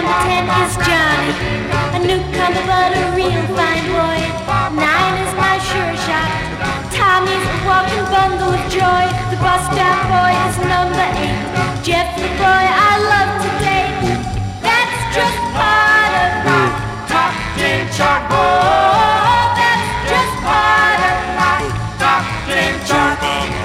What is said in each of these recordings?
10 is Johnny, a newcomer but a real fine boy. 9 is my sure shot, Tommy's a walking bundle of joy. The bus stop boy is number 8, Jeff the boy I love to date. That's just part of my top 10 chart. Oh, that's just part of my top 10 chart.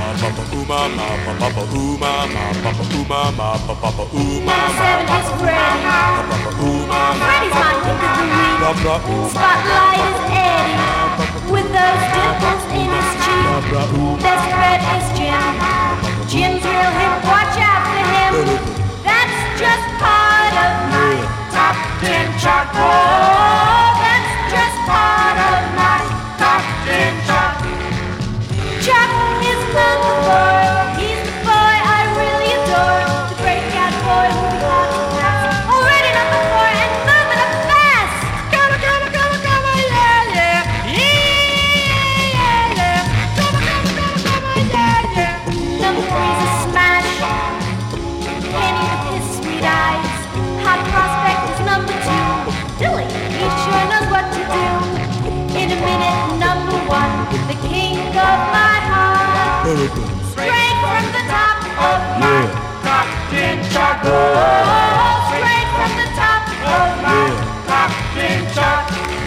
Number 7 is Freddy. Freddy's my pick of the week. Spotlight is Eddie, with those dimples in his cheek. Best friend is Jim. Jim's real hip, watch out for him. That's just part of my top 10 chart. Oh, that's just part of my top 10 chart. Chuck is number 4. He's the boy I really adore. The breakout boy who we got fast. Already number 4 and moving up fast. Come on, yeah, yeah. Yeah, yeah. Come on, yeah, yeah. Number 3 is a smash. Penny with his sweet eyes. Hot prospect is number 2. Billy, he sure knows what to do. In a minute, number 1, the king of my heart. Straight from the top of my top 10 chart. Oh, straight from the top of my top 10 chart.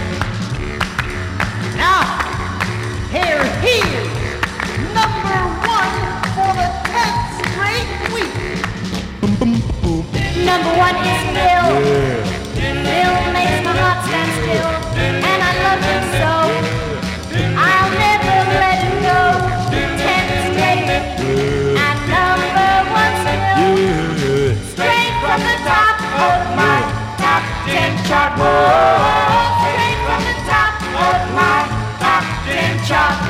Now, here he is, number 1 for the 10th straight week. Number 1 is Bill. Bill makes my heart stand still, and I love him so. I'll never let him go. 10 straight, and number 1 still. Straight from the top of my top 10 chart. Oh, straight from the top of my top 10 chart.